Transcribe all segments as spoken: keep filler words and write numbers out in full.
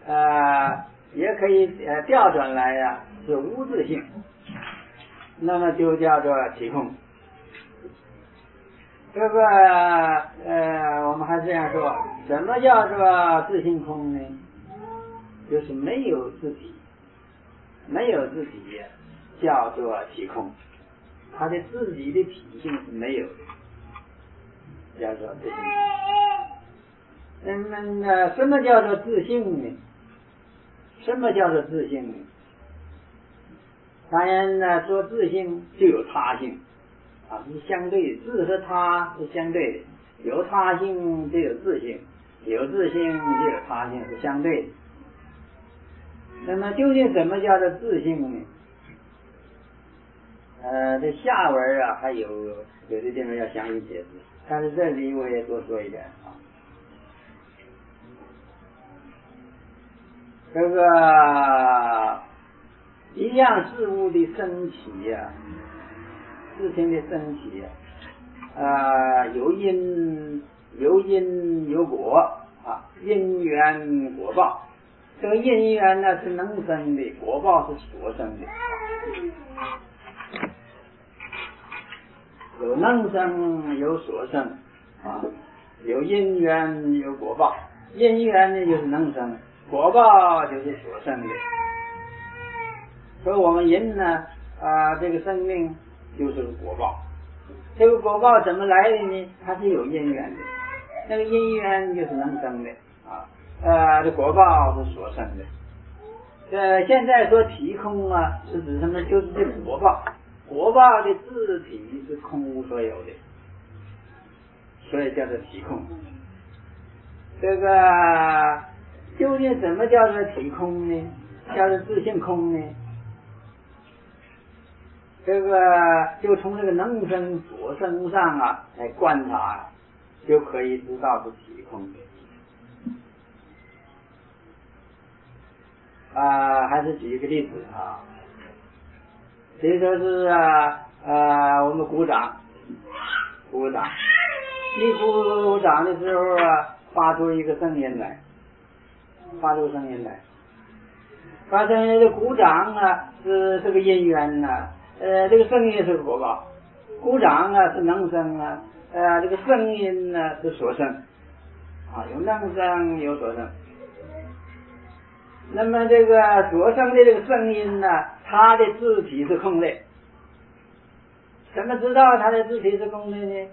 呃也可以呃调转来呀、啊、是无自性，那么就叫做体空。这个呃我们还这样说，什么叫做自性空呢？就是没有自体，没有自体叫做体空，它的自己的体性是没有的，叫做自性空。那么呢，什么叫做自性呢？什么叫做自性呢？当然呢，说自性就有他性啊，是相对的，自和他是相对的，有他性就有自性，有自性就有他性，是相对的。那么究竟什么叫做自性呢？呃，这下文啊还有有的地方要详细解释，但是这里我也多说一点啊。这个一样事物的升起呀、啊，事情的升起呀、啊，呃，有因有因有果啊，因缘果报。这个因缘呢是能生的，果报是所生的，有能生有所生啊，有因缘有果报。因缘呢就是能生，果报就是所生的。所以我们人呢啊、呃，这个生命就是个果报。这个果报怎么来的呢？它是有因缘的，那个因缘就是能生的啊，呃，这果报是所生的。呃，现在说体空啊，是指什么？就是这果报，果报的自体是空无所有的，所以叫做体空。这个究竟什么叫做体空呢？叫做自性空呢？这个就从这个能生所生上啊来观察，就可以知道是体空的。啊、呃，还是举一个例子啊，比如说是啊呃我们鼓掌，鼓掌，一鼓掌的时候啊，发出一个声音来，发出声音来，发声音的鼓掌啊是这个因缘呐、啊，呃这个声音是个果报，鼓掌啊是能生啊，呃这个声音呢、啊、是所生，啊有能生有所生。那么这个所生的这个声音呢，它的自体是空的。怎么知道它的自体是空的呢？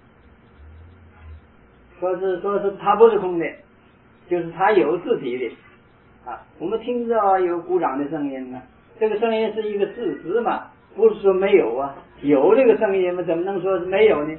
说是说是它不是空的，就是它有自体的啊。我们听到有鼓掌的声音呢，这个声音是一个事实嘛，不是说没有啊。有这个声音嘛，怎么能说是没有呢？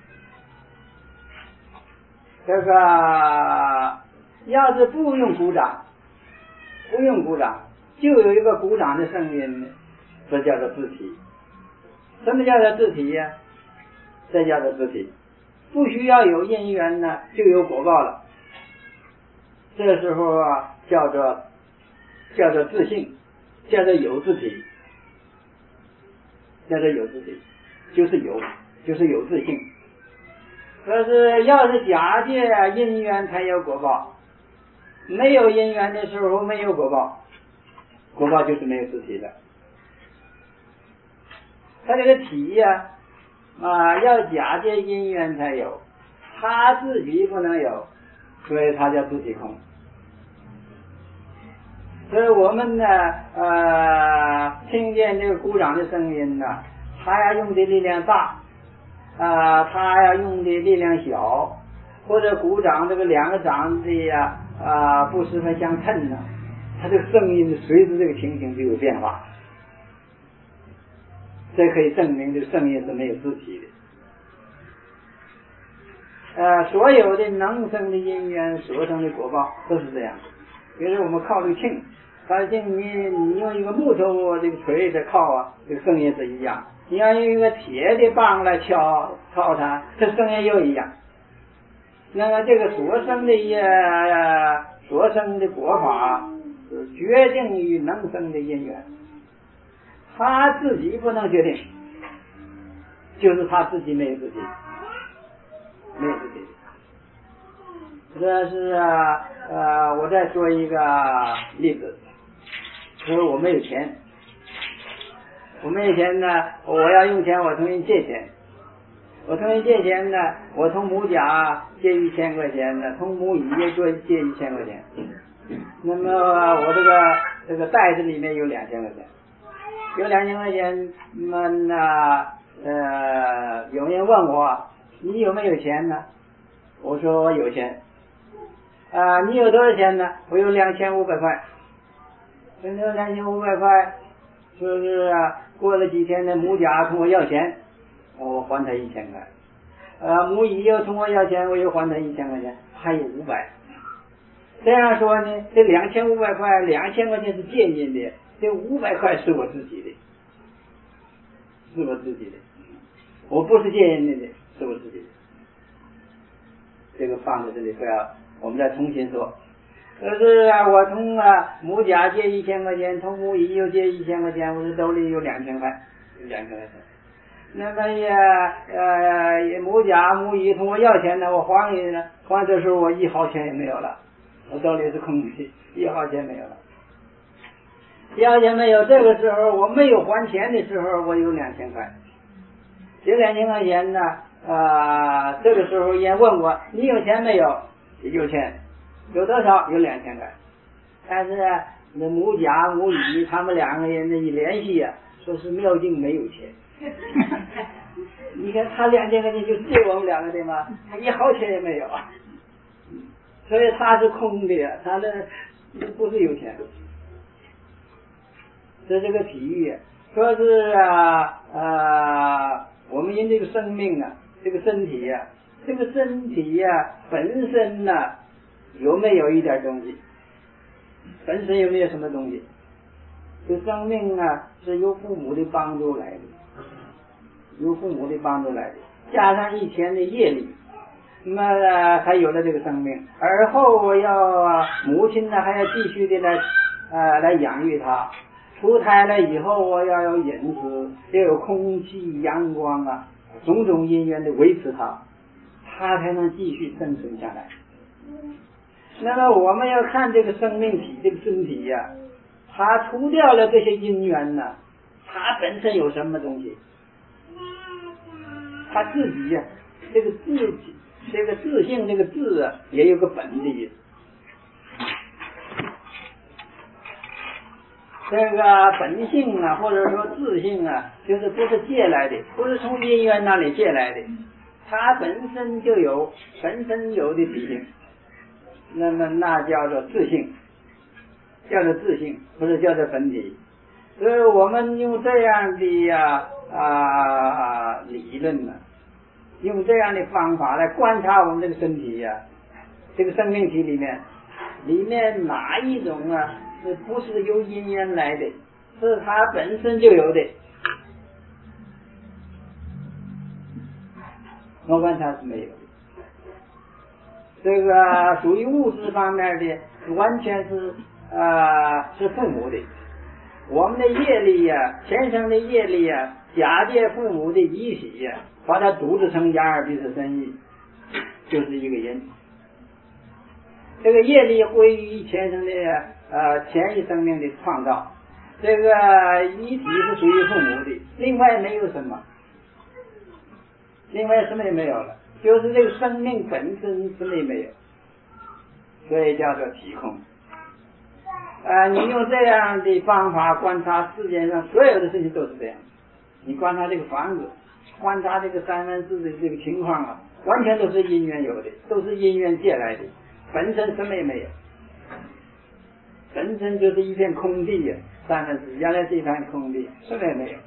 这个要是不用鼓掌。不用鼓掌，就有一个鼓掌的声音，这叫做自体。什么叫做自体呀、啊？这叫做自体，不需要有因缘呢，就有果报了。这时候啊，叫做叫做自性，叫做有自体，叫做有自体，就是有，就是有自性。可是要是假借因缘才有果报。没有因缘的时候没有果报，果报就是没有自体的。它这个体呀、啊，啊，要假借因缘才有，它自己不能有，所以它叫自体空。所以我们呢，呃，听见这个鼓掌的声音呢，它要用的力量大，啊、呃，它要用的力量小，或者鼓掌这个两个掌子呀。啊，不十分相称呢，它这个声音随着这个情形就有变化，这可以证明这个声音是没有自体的。呃，所有的能生的因缘，所生的果报都是这样。比如说我们靠这个磬，靠这磬你你用一个木头这个锤子靠啊，这个声音是一样；你要用一个铁的棒来敲靠它，这声音又一样。那么这个所生的呃所生的果法是决定于能生的因缘，他自己不能决定，就是他自己没有自己，没有自己。这是啊呃我再说一个例子，就是我没有钱，我没有钱呢，我要用钱，我同人借钱，我同人借钱呢，我从母甲借一千块钱呢，从母乙也借借一千块钱，那么我这个这个袋子里面有两千块钱，有两千块钱，那么呢呃有人问我你有没有钱呢？我说我有钱。啊，你有多少钱呢？我有两千五百块。有两千五百块，说是啊，过了几天呢，母甲从我要钱，我还他一千块。呃，母乙又从我要钱，我又还他一千块钱，还有五百。这样说呢，这两千五百块，两千块钱是借人的，这五百块是我自己的，是我自己的，我不是借人的，是我自己的。这个放在这里，不要，我们再重新说。可是啊，我从啊母甲借一千块钱，从母乙又借一千块钱，我这兜里有两千块，有两千块钱。那么也呃母甲母乙从我要钱呢，我还给呢，还的时候我一毫钱也没有了，我兜里是空的，一毫钱没有了。一毫钱没有，这个时候我没有还钱的时候，我有两千块。这两千块钱呢？啊、呃，这个时候人家问我你有钱没有？有钱，有多少？有两千块。但是那母甲母乙他们两个人的一联系啊，说是妙境没有钱。你看他两千块钱就借我们两个的嘛，他一毫钱也没有啊。所以他是空的呀，他的不是有钱。这是个比喻，说是啊啊，我们人这个生命啊。这个身体呀、啊，这个身体呀、啊、本身呢、啊、有没有一点东西？本身有没有什么东西？这生命啊是由父母的帮助来的，由父母的帮助来的，加上以前的业力，那么、啊、才有了这个生命。而后我要、啊、母亲呢还要继续的来呃来养育他。出胎了以后，我要有饮食，要有空气、阳光啊。种种因缘的维持它，它才能继续生存下来。那么我们要看这个生命体，这个身体呀、啊，它除掉了这些因缘呢，它本身有什么东西？它自己呀、啊，这个自己，这个自性，这个自啊，也有个本的意思。这个本性啊，或者说自性啊，就是不是借来的，不是从因缘那里借来的，它本身就有本身有的体性，那么那叫做自性，叫做自性，不是叫做本体。所以我们用这样的呀 啊, 啊理论呢、啊，用这样的方法来观察我们这个身体呀、啊，这个生命体里面，里面哪一种啊？是不是由因缘来的？是它本身就有的。我观察是没有的。这个属于物质方面的，完全是啊、呃、是父母的。我们的业力呀、啊，前生的业力呀、啊，假借父母的遗喜呀、啊，把它组织成眼耳鼻舌身意，就是一个因。这个业力归于前生的呃前一生命的创造，这个遗体是属于父母的，另外没有什么，另外什么也没有了，就是这个生命本身什么也没有，所以叫做体空。啊、呃，你用这样的方法观察世界上所有的事情都是这样，你观察这个房子，观察这个三分之的这个情况啊，完全都是因缘有的，都是因缘借来的。本身什么也没有，本身就是一片空地呀、啊，三分之原来是一片空地，什么也没有。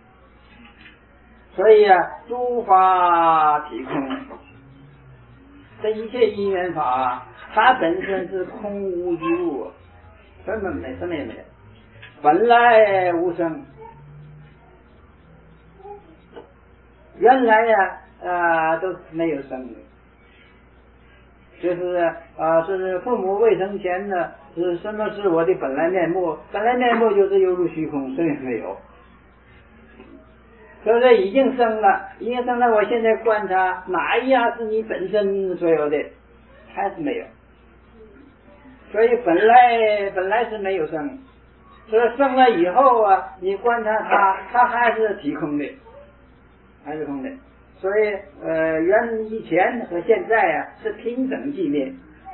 所以啊，诸法体空，这一切因缘法，它本身是空无一物，什么没什么也没有，本来无生。原来呀、啊，呃，都没有生的。就是啊、呃，是父母未生前呢，是什么是我的本来面目？本来面目就是犹如虚空，什么也没有。所以说已经生了，已经生了。我现在观察哪一样是你本身所有的，还是没有。 所以本来本来是没有生，所以生了以后啊，你观察它，它还是体空的，还是空的。所以呃，原以前和现在啊是平等寂灭，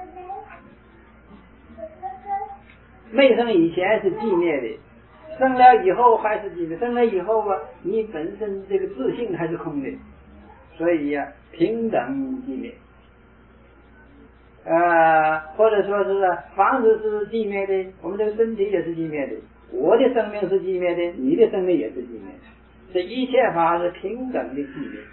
没生以前是寂灭的，生了以后还是寂灭。生了以后啊，你本身这个自性还是空的，所以呀、啊，平等寂灭。呃，或者说是房子是寂灭的，我们这个身体也是寂灭的，我的生命是寂灭的，你的生命也是寂灭的，这一切法是平等的寂灭，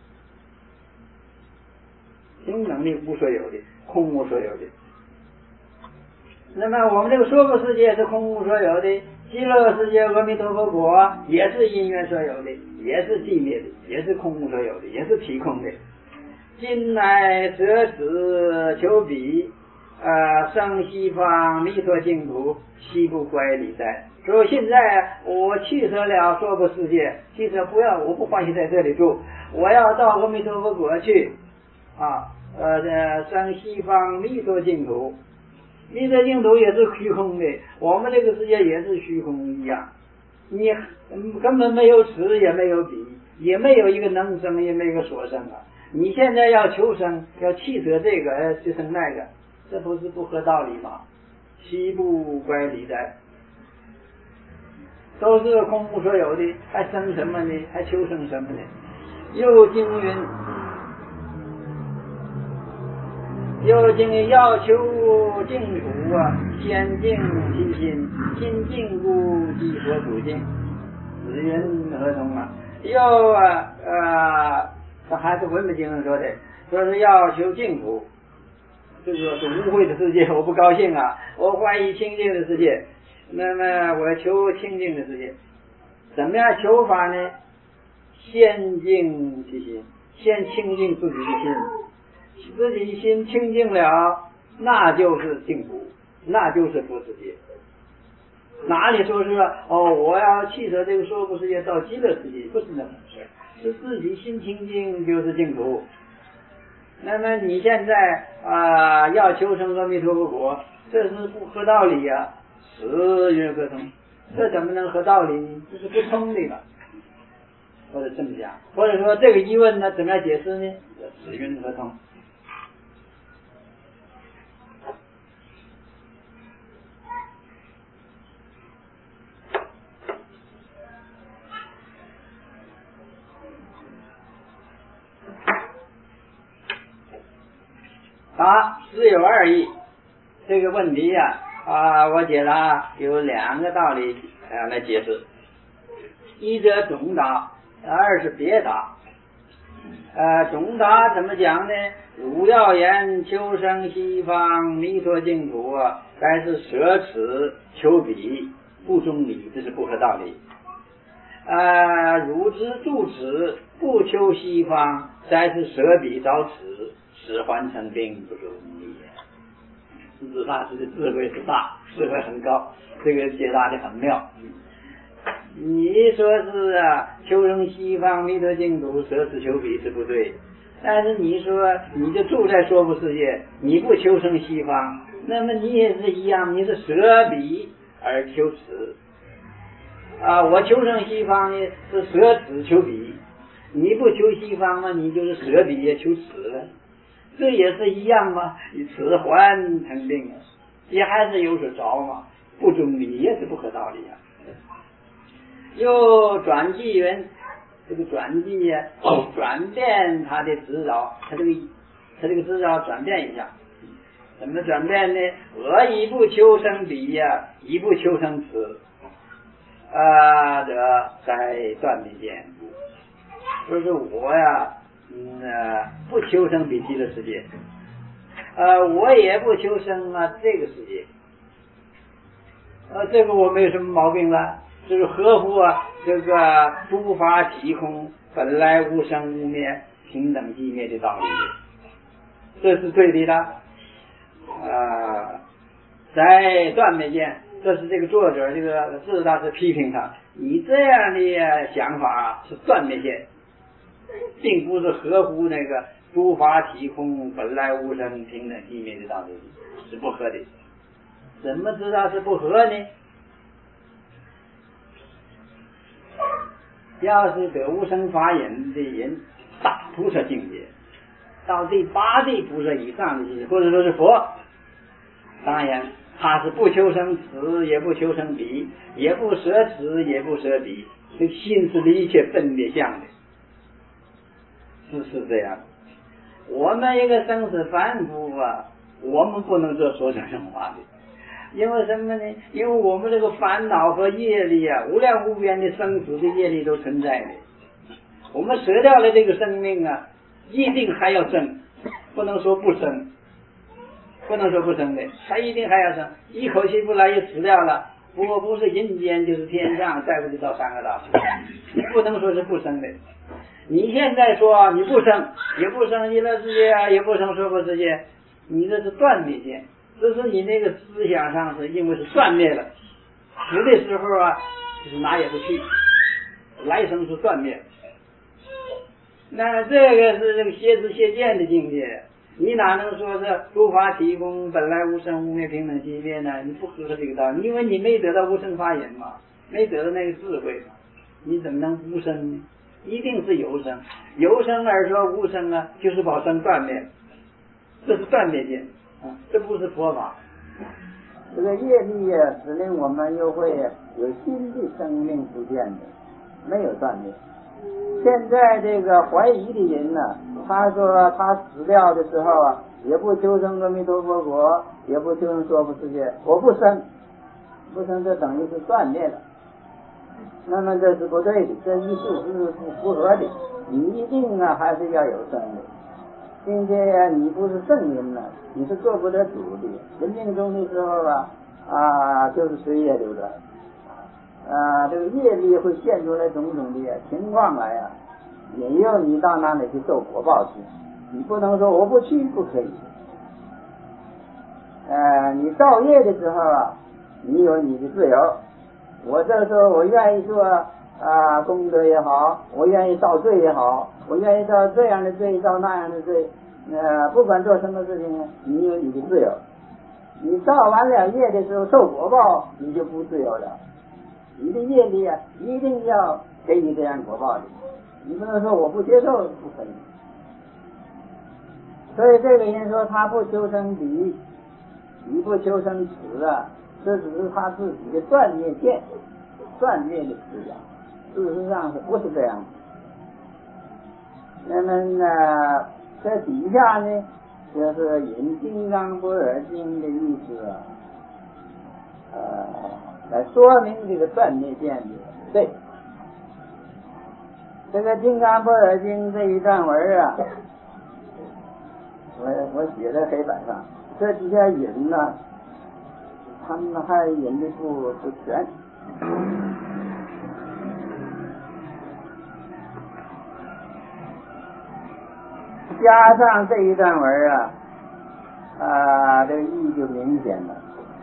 平等的无所有的，空无所有的。那么我们这个娑婆世界是空无所有的，极乐世界阿弥陀佛国也是因缘所有的，也是寂灭的，也是空无所有的，也是体空的。今乃舍此求彼，呃，生西方弥陀净土，悉不乖离哉。所以现在我弃舍了娑婆世界，弃舍不要，我不欢喜在这里住，我要到阿弥陀佛国去啊，呃，生西方弥陀净土。弥陀净土也是虚空的，我们这个世界也是虚空一样，你根本没有此，也没有彼，也没有一个能生，也没有一个所生啊。你现在要求生，要弃舍这个去生那个，这不是不合道理吗？悉不乖离哉，都是空无所有的，还生什么呢？还求生什么呢？又经云，又经要求净土啊，先净其心，心净故即所主净，此云何同啊？又啊啊这还是文本经上说的，说是要求净土，这个是污秽的世界，我不高兴啊，我怀疑清净的世界，那么我求清净的世界，怎么样求法呢？先净其心，先清净自己的心，自己的心清净了，那就是净土，那就是佛世界。哪里说是哦，我要弃舍这个娑婆世界到极乐世界，不是那么回事，是自己心清净就是净土。那么你现在啊、呃、要求生阿弥陀佛国，这是不合道理呀、啊，此云何通？这怎么能合道理呢？这是不通的吧？或者这么讲，或者说这个疑问呢，怎么样解释呢？此云何通？啊，只有二义。这个问题呀、啊，啊，我解了有两个道理啊来解释，一者总答，二是别答。呃，总答怎么讲呢？汝要言求生西方弥陀净土啊，该是舍此求彼，不中理，这是不合道理。啊，汝之住此不求西方，该是舍彼找此，使还成并不如你也。狮子大师的智慧是大，智慧很高，这个解答的很妙。你说是啊，求生西方弥陀净土，舍此求彼是不对。但是你说你就住在娑婆世界，你不求生西方，那么你也是一样，你是舍彼而求此。啊，我求生西方呢是舍此求彼，你不求西方嘛，你就是舍彼也求此了，这也是一样嘛，以此还成定，也还是有所着嘛，不中理也是不合道理啊。又转记云，这个转记呀、啊，转变他的指导，他这个他这个指导转变一下，怎么转变呢？我以不求生彼呀、啊，以不求生此。啊，这在断灭间，就是我呀，嗯、呃，不求生彼极乐世界，呃，我也不求生啊这个世界，呃，这个我没有什么毛病了，就是合乎啊这个诸法体空，本来无生无灭，平等寂灭的道理，这是对的啦。啊、呃，在断灭间。这是这个作者这个智大师批评他，你这样的想法是断灭见，并不是合乎那个诸法体空本来无生平等寂灭的道理，是不合理。 怎么知道是不合呢？要是得无生法忍的人，大菩萨境界，到第八地菩萨以上的境界，或者说是佛，当然他是不求生此，也不求生彼，也不舍此，也不舍彼，这心是离一切分别相的，是是这样。我们一个生死凡夫啊，我们不能做说生生法的，因为什么呢？因为我们这个烦恼和业力啊，无量无边的生死的业力都存在的。我们舍掉了这个生命啊，一定还要生，不能说不生，不能说不生的，他一定还要生。一口气不来也死掉了，不过不是人间就是天上，再不就到三个道去，不能说是不生的。你现在说你不生，也不生极乐世界啊，也不生娑婆世界，你这是断灭见，这是你那个思想上是因为是断灭了，死的时候啊就是哪也不去，来生是断灭。那这个是这个歇知歇见的境界，你哪能说是诸法体空本来无生无灭平等寂灭呢？你不合这个道理，因为你没得到无生法忍嘛，没得到那个智慧嘛，你怎么能无生呢？一定是有生，有生而说无生啊，就是把生断灭，这是断灭见啊，这不是佛法。这个业力啊，使令我们又会有新的生命出现的，没有断灭。现在这个怀疑的人呢、啊，他说他死掉的时候啊，也不求生阿弥陀佛国，也不求生娑婆世界，我不生，不生，这等于是断灭了。那么这是不对的，这一事是不符合的。你一定啊还是要有生的，并且你不是圣人呢，你是做不得主的。人命中的时候啊啊，就是随业流转啊，这个业力会现出来种种的情况来啊，引诱你到那里去受果报去。你不能说我不去，不可以。呃，你造业的时候啊，你有你的自由。我这时候我愿意做啊功德也好，我愿意造罪也好，我愿意造这样的罪，造那样的罪，呃，不管做什么事情，你有你的自由。你造完了业的时候受果报，你就不自由了。你的业力啊，一定要给你这样果报的，你不能说我不接受，不可以。所以这个人说他不求生彼，你不求生此啊，这只是他自己的断灭见，断灭的思想，事实上是不是这样？那么呢，在底下呢，就是引《金刚般若经》的意思啊，呃，来说明这个断灭见的对。这个《金刚般若经》这一段文啊，我我写在黑板上，这底下引呢，他们还引的不不全。加上这一段文啊，啊，这个意义就明显了。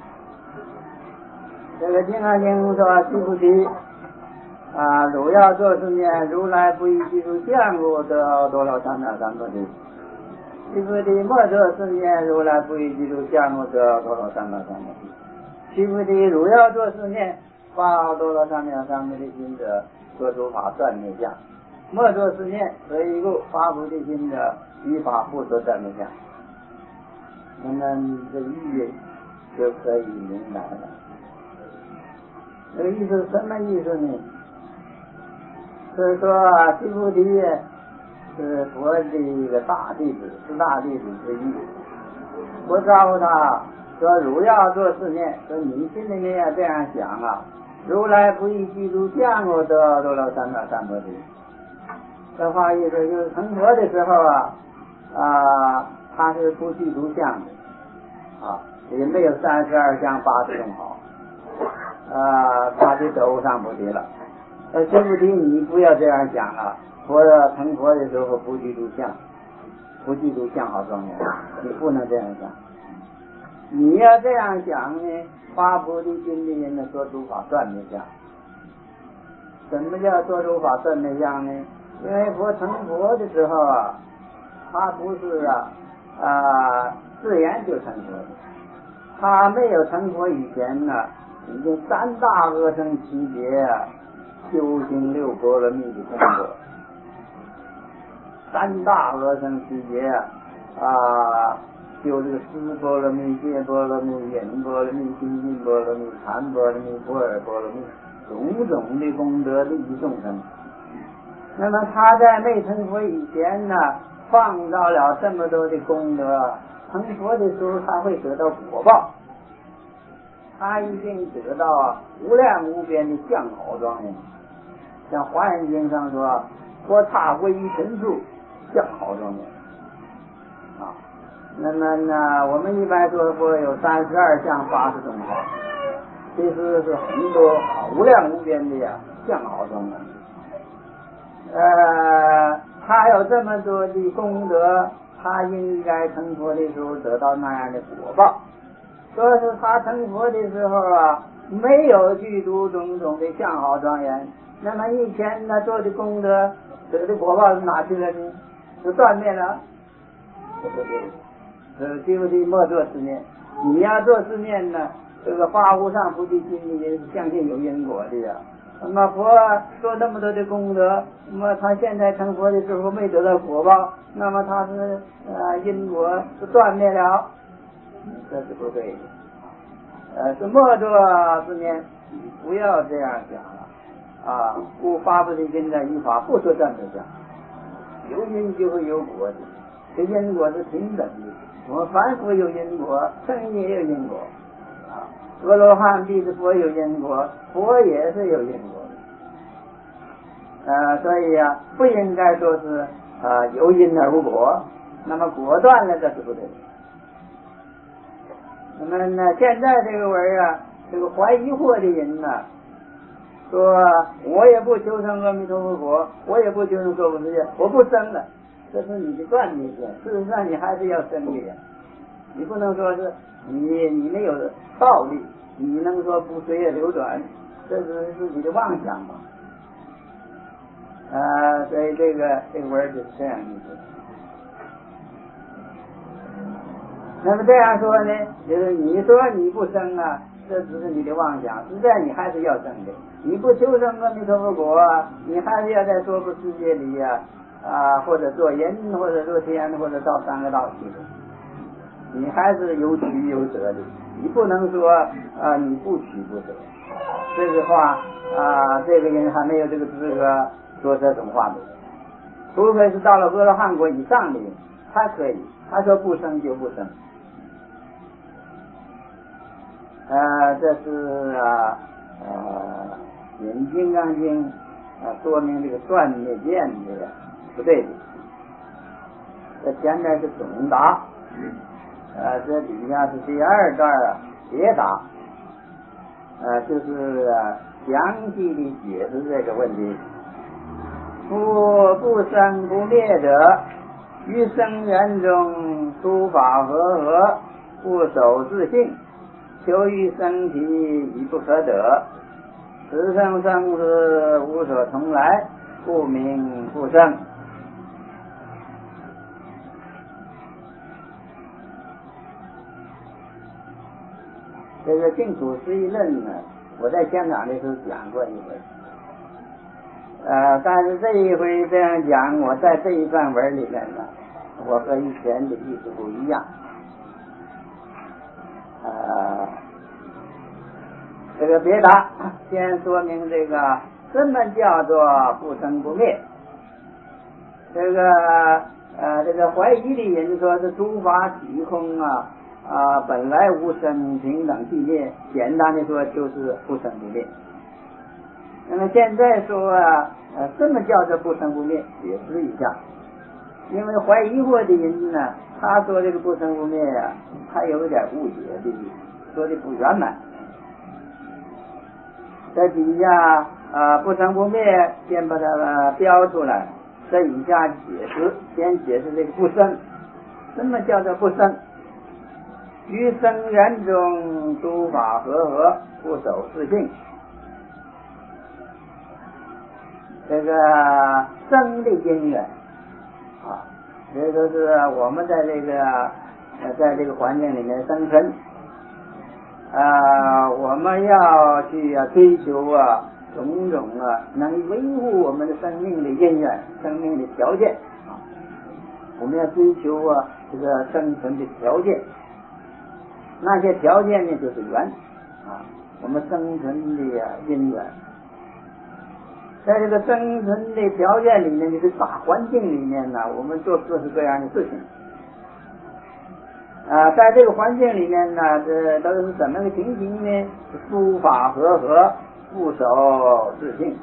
这个《金刚经》说：“须菩提，啊，汝要作是念，如来不以记住见过得多少三藐三菩提。须菩提，莫作是念，如来不以记住见过得多少三藐三菩提。须菩提，汝要作是念，发多少三藐三菩提心者，说诸法断灭相。莫作是念，所以故发菩提心者，依法不说断灭相。”那么你这意义就可以明白了。这个意思什么意思呢？是说须菩提是佛的一个大弟子，是大弟子之一。佛招他说：“汝要做是念，说你心里面要这样想啊，如来不以记住相我得多少三藐三菩提。”这话意思就是成佛的时候啊啊，他是不记住相的啊，也没有三十二相八十种好啊，他就得无上菩提了。呃，须菩提，你不要这样想啊！佛成佛的时候不记住相，不记住相好庄严，你不能这样想。你要这样想呢，发菩提心的人呢，说诸法断灭相。什么叫说诸法断灭相呢？因为佛成佛的时候啊，他不是啊啊自然就成佛的， 他没有成佛以前呢，已经三大阿僧祇劫啊，修行六波罗蜜的功德。三大阿僧祇劫啊，啊，修这个思波罗蜜、戒波罗蜜、忍波罗蜜、精进波罗蜜、禅波罗蜜、波尔波罗蜜，种种的功德利益众生。那么他在没成佛以前呢，创造了这么多的功德，成佛的时候他会得到果报，他一定得到啊无量无边的相好庄严。像《华严经》上说，佛刹威神处，相好庄严啊。那么呢，我们一般说佛有三十二相八十种好，其实是很多啊无量无边的呀相好庄严。呃，他有这么多的功德，他应该成佛的时候得到那样的果报。说是他成佛的时候啊，没有具足种种的相好庄严，那么以前呢做的功德得的果报是哪去了呢？是断灭了。对不对？是对不对？莫做思念。你要做思念呢，这个发无上菩提心里也是相信有因果的呀。那么佛做那么多的功德，那么他现在成佛的时候没得到果报，那么他是呃因果是断灭了，这是不对的。呃，是莫作思念，不要这样想了啊！故发菩提心的依法不说这么讲，有因就会有果的，这因果是平等的。我们凡夫有因果，圣也有因果啊。阿罗汉弟子佛有因果，佛也是有因果的。呃，所以啊，不应该说是啊有因而无果，那么果断了这是不对的。那么呢，现在这个文啊，这个怀疑惑的人呢、啊，说我也不求生阿弥陀佛果，我也不求生娑婆世界，我不生了，这是你的断灭见。事实上你还是要生的呀，你不能说是你你没有道理，你能说不随业流转，这只是自己的妄想嘛。啊，所以这个这个文就是这样意思。那么这样说呢，就是你说你不生啊，这只是你的妄想，实在你还是要生的。你不求生阿弥陀佛果，你还是要在娑婆世界里呀、啊，啊，或者做人，或者做天，或者到三个道去的。你还是有取有舍的，你不能说啊你不取不舍。这个话啊，这个人还没有这个资格说这种话的，除非是到了阿罗汉果以上的人，他可以，他说不生就不生。呃，这是啊呃引金刚经啊说明这个断灭见的不对的。这前面是总答，呃，这底下是第二段啊解答，呃，就是啊详细的解释这个问题。夫不生不灭者，于生缘中诸法和合，不守自性，求于生体已不可得，此生生死无所从来，不明不生。这个净土十一论呢，我在香港的时候讲过一回，呃，但是这一回这样讲，我在这一段文里面呢，我和以前的意思不一样。呃，这个别答，先说明这个什么叫做不生不灭。这个呃，这个怀疑的人说是诸法体空啊。啊，本来无生，平等寂灭，简单的说就是不生不灭。那么现在说啊，呃，什么叫做不生不灭？解释一下。因为怀疑惑的人呢，他说这个不生不灭啊，他有点误解的意思，说的不圆满。在底下啊，不生不灭，先把它、呃、标出来，在以下解释，先解释这个不生。什么叫做不生？于生缘中诸法和合，不守自性。这个生的因缘啊，这就是我们在这个呃在这个环境里面生存， 啊，我们要去啊追求啊种种啊能维护我们的生命的因缘、生命的条件啊，我们要追求啊这个生存的条件。那些条件呢，就是缘啊，我们生存的啊因缘。在这个生存的条件里面，这个大环境里面呢，我们做各式各样的事情。啊，在这个环境里面呢，这都是怎么个情形呢？诸法和合，不守自性。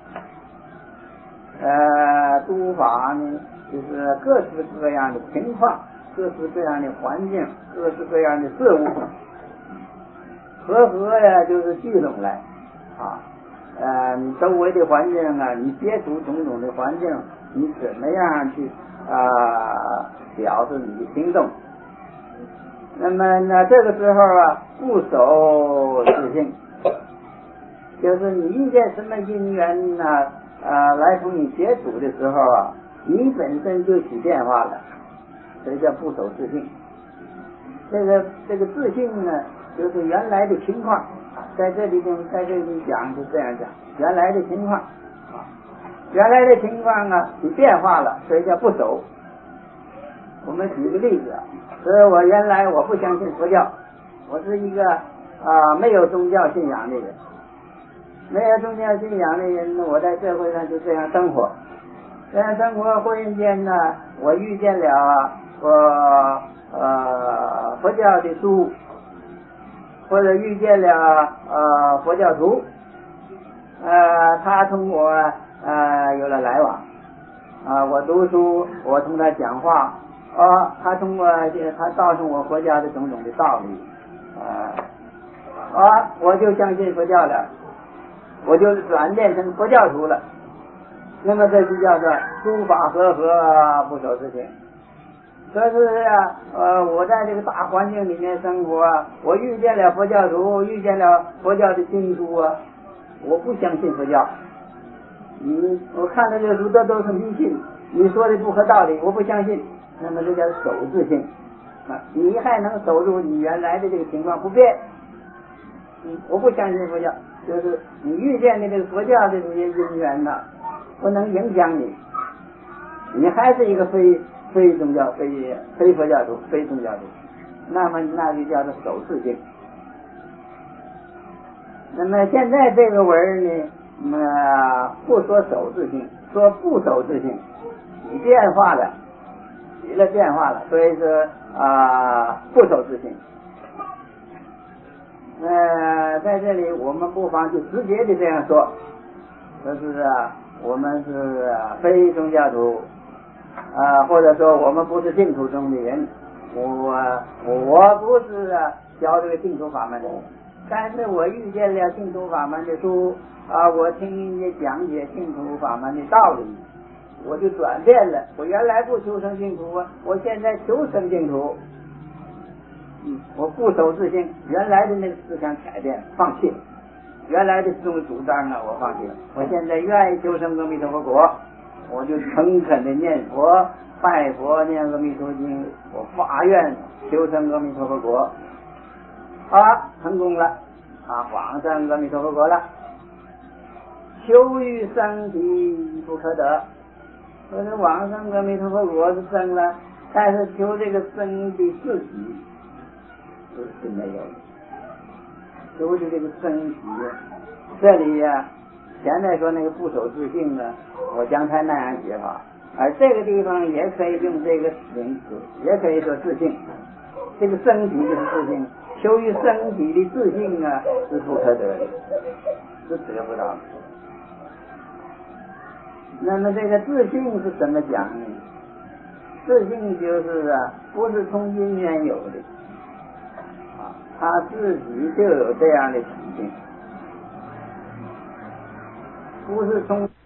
呃，诸法呢，就是各式各样的情况，各式各样的环境，各式各样的事物。和合呀，就是聚拢来啊。呃，你周围的环境啊，你接触种种的环境，你怎么样去啊、呃、表示你的行动？那么呢，这个时候啊，不守自性，就是你遇见什么因缘呢、啊？呃，来同你接触的时候啊，你本身就起变化了，这叫不守自性。这个这个自性呢，就是原来的情况。在这里边，在这里讲就这样讲，原来的情况啊，原来的情况啊，你变化了，所以叫不守。我们举个例子啊，所以我原来我不相信佛教，我是一个啊、呃、没有宗教信仰的人，没有宗教信仰的人，我在社会上就这样生活，这样生活忽然间呢，我遇见了我呃佛教的书。或者遇见了呃佛教徒，呃他同我呃有了来往，啊、呃、我读书，我同他讲话，啊他同我他告诉我佛教的种种的道理，啊、呃、啊我就相信佛教了，我就转变成佛教徒了。那么这就叫做诸法和合，不守自性。可是啊，呃，我在这个大环境里面生活啊，我遇见了佛教徒，遇见了佛教的经书啊，我不相信佛教。你我看的这书，这都是迷信，你说的不合道理，我不相信。那么这叫守自性啊，你还能守住你原来的这个情况不变。嗯，我不相信佛教，就是你遇见的这个佛教的这些因缘呢、啊，不能影响你，你还是一个非。非宗教、非非佛教徒、非宗教徒，那么那就叫做守自性。那么现在这个文呢，呃，不说守自性，说不守自性，你变化了，起了变化了，所以说啊、呃，不守自性。呃，在这里我们不妨就直接的这样说，就是啊，我们是非宗教徒。啊，或者说我们不是净土中的人，我我不是啊教这个净土法门的人，但是我遇见了净土法门的书啊，我听人家讲解净土法门的道理，我就转变了。我原来不求生净土啊，我现在求生净土。嗯，我不守自性，原来的那个思想改变，放弃了。原来的这种主张啊，我放弃了。我现在愿意求生阿弥陀佛国。我就诚恳的念佛，拜佛，念阿弥陀经，我发愿求生阿弥陀佛国，啊，成功了，啊，往生阿弥陀佛国了。求于生体不可得，我说往生阿弥陀佛国是生了，但是求这个生的自己是没有的，求的这个生体，这里呀、啊。前面说那个不守自性啊，我将它那样解法，而这个地方也可以用这个名词，也可以说自性。这个身体就是自性，求于身体的自性啊，是不可得的，是得不到的。那么这个自性是怎么讲呢？自性就是啊，不是从因缘有的，啊，他自己就有这样的体性。不是从